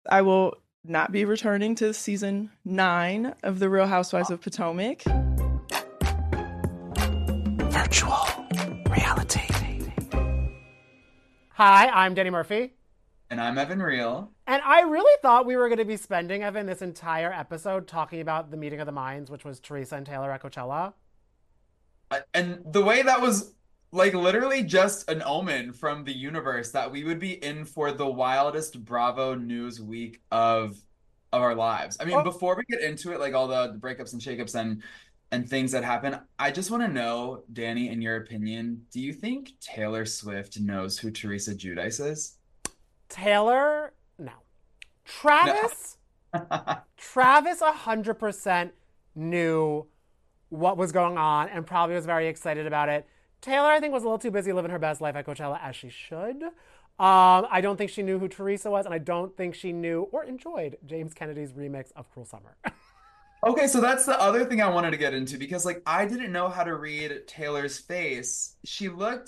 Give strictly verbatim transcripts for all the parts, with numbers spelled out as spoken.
I will not be returning to season nine of The Real Housewives of Potomac. Virtual reality. Hi, I'm Danny Murphy. And I'm Evan Real. And I really thought we were going to be spending, Evan, this entire episode talking about the meeting of the minds, which was Teresa and Taylor at Coachella. Uh, and the way that was like literally just an omen from the universe that we would be in for the wildest Bravo news week of of our lives. I mean, Oh. before we get into it, like all the, the breakups and shakeups and and things that happen, I just want to know, Danny, in your opinion, do you think Taylor Swift knows who Teresa Giudice is? Taylor, no. Travis, No. Travis one hundred percent knew what was going on and probably was very excited about it. Taylor, I think, was a little too busy living her best life at Coachella, as she should. Um, I don't think she knew who Teresa was, and I don't think she knew or enjoyed James Kennedy's remix of Cruel Summer. Okay, so that's the other thing I wanted to get into because like I didn't know how to read Taylor's face. She looked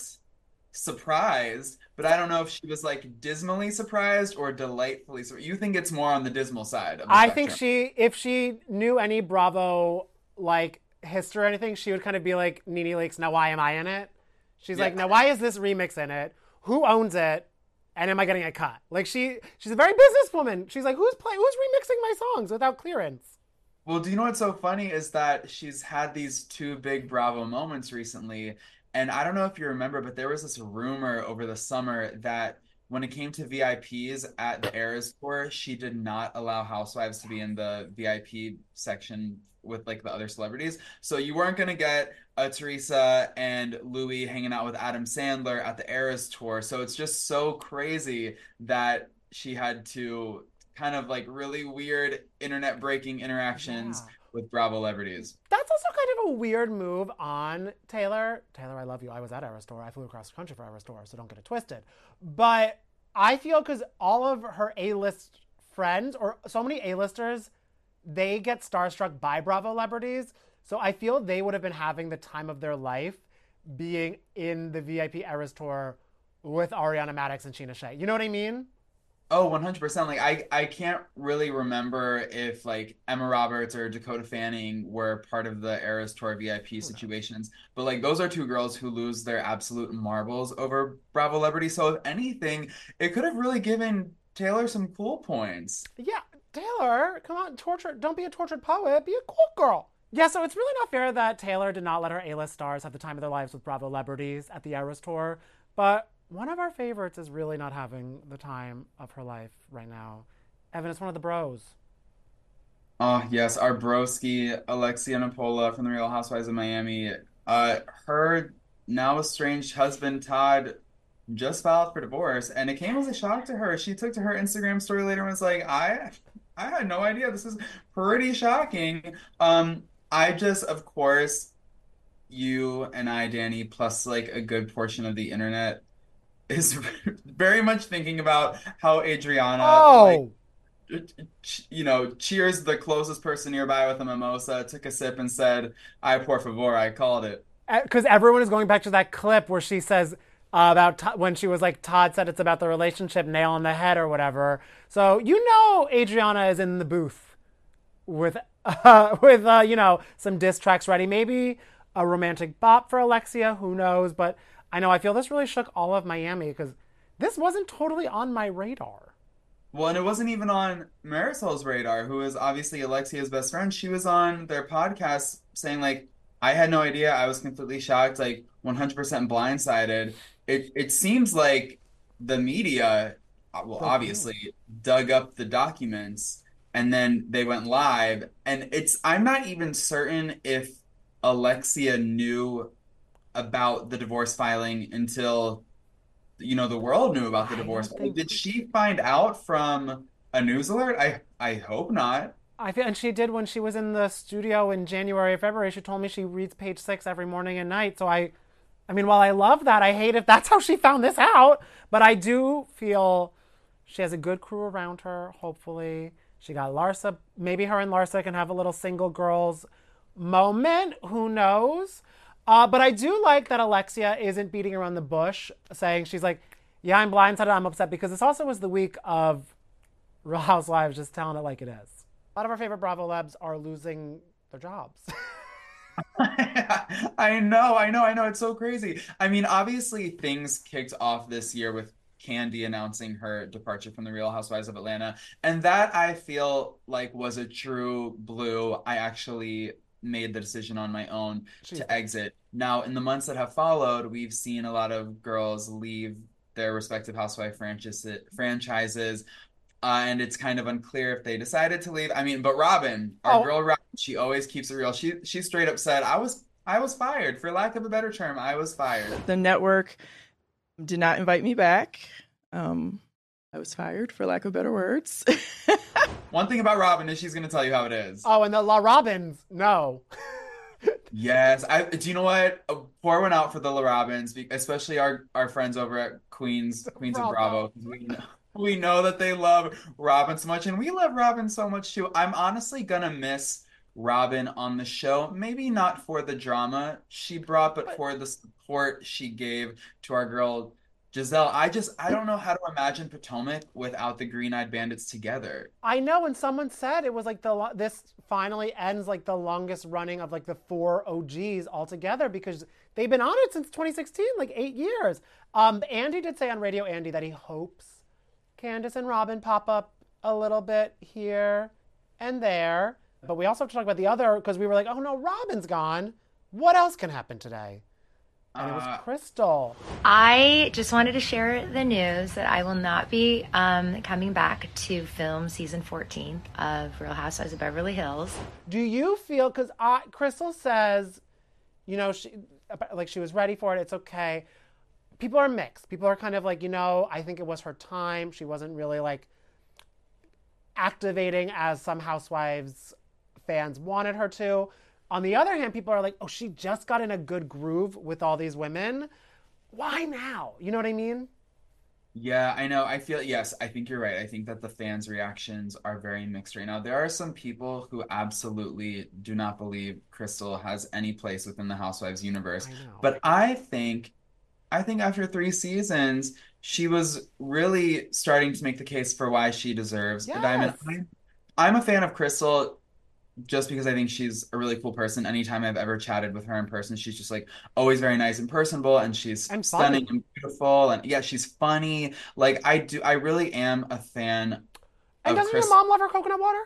surprised, but I don't know if she was like dismally surprised or delightfully surprised. You think it's more on the dismal side of the I spectrum? think she, if she knew any Bravo, like, history or anything, she would kind of be like Nene Leakes, now why am I in it? She's Yeah. like, now why is this remix in it? Who owns it? And am I getting a cut? Like, she she's a very businesswoman. She's like, who's playing, who's remixing my songs without clearance? Well, do you know what's so funny is that she's had these two big Bravo moments recently. And I don't know if you remember, but there was this rumor over the summer that when it came to V I Ps at the Eras Tour, she did not allow housewives to be in the V I P section with like the other celebrities. So you weren't going to get a Teresa and Louis hanging out with Adam Sandler at the Eras Tour. So it's just so crazy that she had to kind of like really weird internet breaking interactions Yeah. with Bravo celebrities. That's also kind of a weird move on Taylor. Taylor, I love you. I was at Eras Tour. I flew across the country for Eras Tour, so don't get it twisted. But I feel because all of her A-list friends, or so many A-listers, they get starstruck by Bravo celebrities. So I feel they would have been having the time of their life being in the V I P Eras Tour with Ariana Madix and Sheena Shea. You know what I mean? Oh, one hundred percent. Like I I can't really remember if like Emma Roberts or Dakota Fanning were part of the Eras Tour V I P situations, but like those are two girls who lose their absolute marbles over Bravo celebrity. So if anything, it could have really given Taylor some cool points. Yeah, Taylor, come on, torture. Don't be a tortured poet. Be a cool girl. Yeah, so it's really not fair that Taylor did not let her A-list stars have the time of their lives with Bravo celebrities at the Eras Tour. But one of our favorites is really not having the time of her life right now. Evan, it's one of the bros. Oh, yes, our broski, Alexia Napola from the Real Housewives of Miami. Uh, her now estranged husband, Todd, just filed for divorce, and it came as a shock to her. She took to her Instagram story later and was like, I I had no idea. This is pretty shocking. Um, I just, of course, you and I, Danny, plus like a good portion of the internet is very much thinking about how Adriana like Oh! you know, cheers the closest person nearby with a mimosa, took a sip and said, "Ay, por favor, I called it." Because everyone is going back to that clip where she says uh, about Todd, when she was like, Todd said it's about the relationship, nail on the head or whatever. So you know Adriana is in the booth with, uh, with uh, you know, some diss tracks ready. Maybe a romantic bop for Alexia, who knows? But I know I feel this really shook all of Miami because this wasn't totally on my radar. Well, and it wasn't even on Marisol's radar, who is obviously Alexia's best friend. She was on their podcast saying like, "I had no idea. I was completely shocked, like one hundred percent blindsided." It it seems like the media, uh, well, Broke news. obviously dug up the documents and then they went live. And it's I'm not even certain if Alexia knew about the divorce filing until you know the world knew about the I divorce. don't filing. think Did she find out from a news alert? I I hope not. I feel, and she did when she was in the studio in January or February. She told me she reads Page Six every morning and night. So I, I mean, while I love that, I hate if that's how she found this out. But I do feel she has a good crew around her. Hopefully, she got Larsa. Maybe her and Larsa can have a little single girls moment. Who knows? Uh, but I do like that Alexia isn't beating around the bush, saying she's like, "Yeah, I'm blindsided. I'm upset," because this also was the week of Real Housewives just telling it like it is. A lot of our favorite Bravo Labs are losing their jobs. I know, I know, I know. It's so crazy. I mean, obviously, things kicked off this year with Candy announcing her departure from the Real Housewives of Atlanta. And that I feel like was a true blue. I actually made the decision on my own Jeez. to exit. Now, in the months that have followed, we've seen a lot of girls leave their respective housewife franchise franchises. Uh, and it's kind of unclear if they decided to leave. I mean, but Robin, our Oh. girl Robin, she always keeps it real. She she straight up said, "I was I was fired, for lack of a better term. I was fired." The network did not invite me back. Um, I was fired, for lack of better words. One thing about Robin is she's going to tell you how it is. Oh, and the La Robins, no. Yes, I. Do you know what? Uh, Pour one out for the La Robins, be- especially our our friends over at Queens Queens of Bravo. Bravo. 'Cause We know, we know that they love Robin so much, and we love Robin so much too. I'm honestly gonna miss Robin on the show. Maybe not for the drama she brought, but for the support she gave to our girl Giselle. I just I don't know how to imagine Potomac without the Green Eyed Bandits together. I know, and someone said it was like the lo- this finally ends like the longest running of like the four O Gs altogether because they've been on it since twenty sixteen, like eight years. Um, Andy did say on Radio Andy that he hopes Candace and Robin pop up a little bit here and there. But we also have to talk about the other because we were like, oh no, Robin's gone. What else can happen today? And it was Uh, Crystal. I just wanted to share the news that I will not be um, coming back to film season fourteen of Real Housewives of Beverly Hills. Do you feel, because Crystal says, you know, she like she was ready for it, it's okay. People are mixed. People are kind of like, you know, I think it was her time. She wasn't really like activating as some Housewives fans wanted her to. On the other hand, people are like, oh, she just got in a good groove with all these women. Why now? You know what I mean? Yeah, I know. I feel, yes, I think you're right. I think that the fans' reactions are very mixed right now. There are some people who absolutely do not believe Crystal has any place within the Housewives universe. I know. But I think, I think after three seasons, she was really starting to make the case for why she deserves a diamond. Yes. I'm, I'm a fan of Crystal just because I think she's a really cool person. Anytime I've ever chatted with her in person, she's just like always very nice and personable, and she's And stunning funny. and beautiful, and yeah, she's funny. Like I do, I really am a fan And of doesn't Chris. your mom love her coconut water?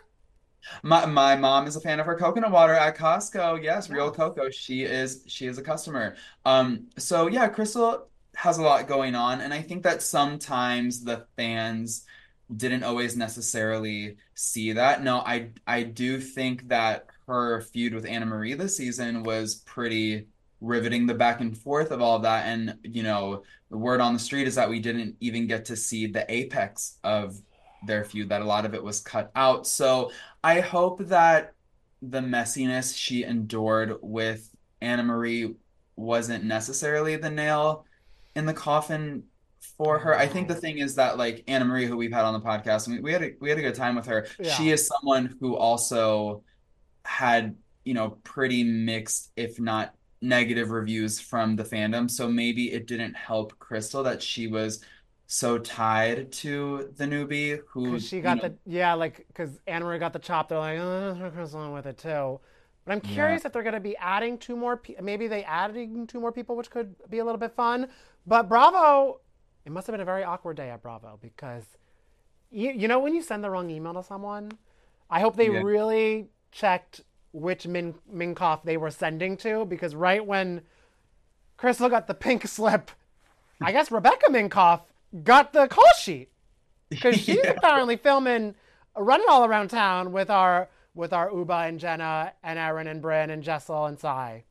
My my mom is a fan of her coconut water at Costco. Yes, real Yes. cocoa. She is she is a customer. Um, so yeah, Crystal has a lot going on, and I think that sometimes the fans didn't always necessarily see that. No, I I do think that her feud with Anna Marie this season was pretty riveting, the back and forth of all of that. And, you know, the word on the street is that we didn't even get to see the apex of their feud, that a lot of it was cut out. So I hope that the messiness she endured with Anna Marie wasn't necessarily the nail in the coffin for her. I think the thing is that like Anna Marie, who we've had on the podcast, and we, we had a, we had a good time with her. Yeah. She is someone who also had, you know, pretty mixed, if not negative reviews from the fandom. So maybe it didn't help Crystal that she was so tied to the newbie who, Because she you got know, the, yeah, like, because Anna Marie got the chop. They're like, oh, Crystal with it too. But I'm Yeah. curious if they're going to be adding two more, pe- maybe they adding two more people, which could be a little bit fun. But Bravo, it must have been a very awkward day at Bravo because, you, you know, when you send the wrong email to someone, I hope they Yeah. really checked which Min Minkoff they were sending to, because right when Crystal got the pink slip, I guess Rebecca Minkoff got the call sheet because she's Yeah. apparently filming, running all around town with our with our Uba and Jenna and Erin and Bryn and Jessel and Sai.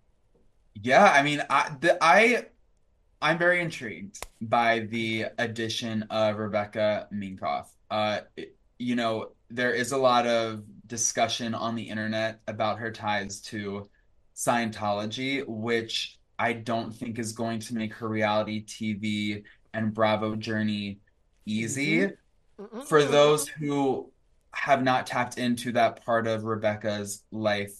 Yeah, I mean, I, the, I, I'm very intrigued by the addition of Rebecca Minkoff. Uh, it- you know, there is a lot of discussion on the internet about her ties to Scientology, which I don't think is going to make her reality T V and Bravo journey easy. For those who have not tapped into that part of Rebecca's life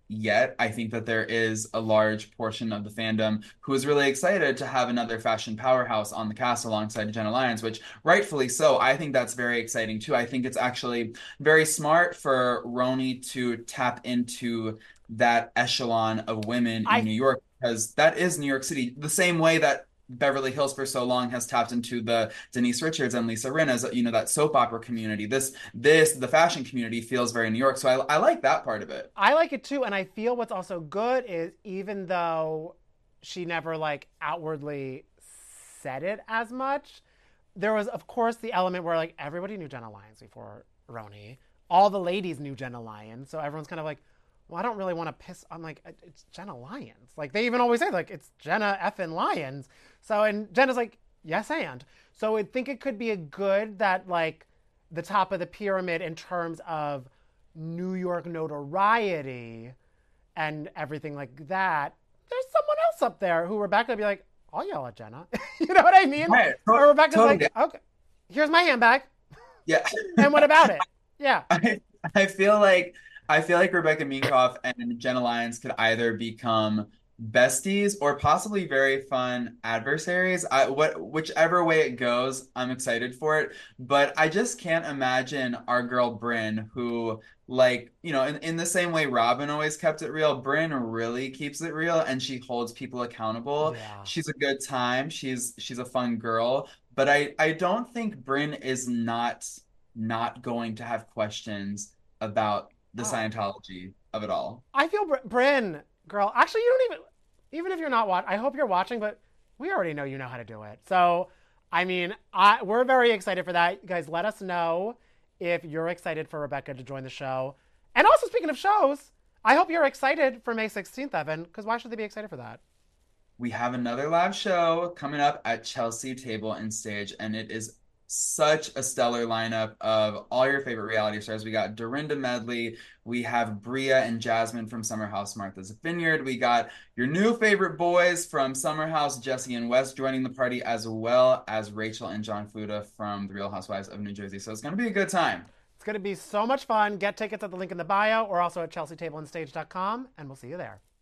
yet. I think that there is a large portion of the fandom who is really excited to have another fashion powerhouse on the cast alongside Jenna Lyons, which rightfully so. I think that's very exciting too. I think it's actually very smart for Roni to tap into that echelon of women in I New York because that is New York City, the same way that Beverly Hills for so long has tapped into the Denise Richards and Lisa Rinna's, you know, that soap opera community. This, this, the fashion community feels very New York. So I, I like that part of it. I like it too, and I feel what's also good is even though she never like outwardly said it as much, there was of course the element where like everybody knew Jenna Lyons before Roni. All the ladies knew Jenna Lyons, so everyone's kind of like, well, I don't really want to piss. I'm like, it's Jenna Lyons. Like they even always say like it's Jenna effing Lyons. So and Jenna's like, yes and. So I think it could be a good that like the top of the pyramid in terms of New York notoriety and everything like that. There's someone else up there who Rebecca would be like, I'll yell at Jenna. You know what I mean? Right. Or Rebecca's Totally. like, okay, here's my handbag. Yeah. And what about it? Yeah. I, I feel like I feel like Rebecca Minkoff and Jenna Lyons could either become besties or possibly very fun adversaries. I, what whichever way it goes, I'm excited for it. But I just can't imagine our girl Bryn, who like, you know, in, in the same way Robin always kept it real, Bryn really keeps it real and she holds people accountable. Yeah. She's a good time. She's she's a fun girl. But I, I don't think Bryn is not not going to have questions about the Oh. Scientology of it all. I feel Br- Bryn, girl. Actually, you don't even. Even if you're not watching, I hope you're watching. But we already know you know how to do it. So, I mean, I we're very excited for that. You guys, let us know if you're excited for Rebecca to join the show. And also, speaking of shows, I hope you're excited for May sixteenth, Evan. Because why should they be excited for that? We have another live show coming up at Chelsea Table and Stage, and it is such a stellar lineup of all your favorite reality stars. We got Dorinda Medley, we have Bria and Jasmine from Summer House Martha's Vineyard, we got your new favorite boys from Summer House, Jesse and Wes joining the party, as well as Rachel and John Fuda from The Real Housewives of New Jersey. So it's going to be a good time. It's going to be so much fun. Get tickets at the link in the bio or also at chelsea table and stage dot com, and we'll see you there.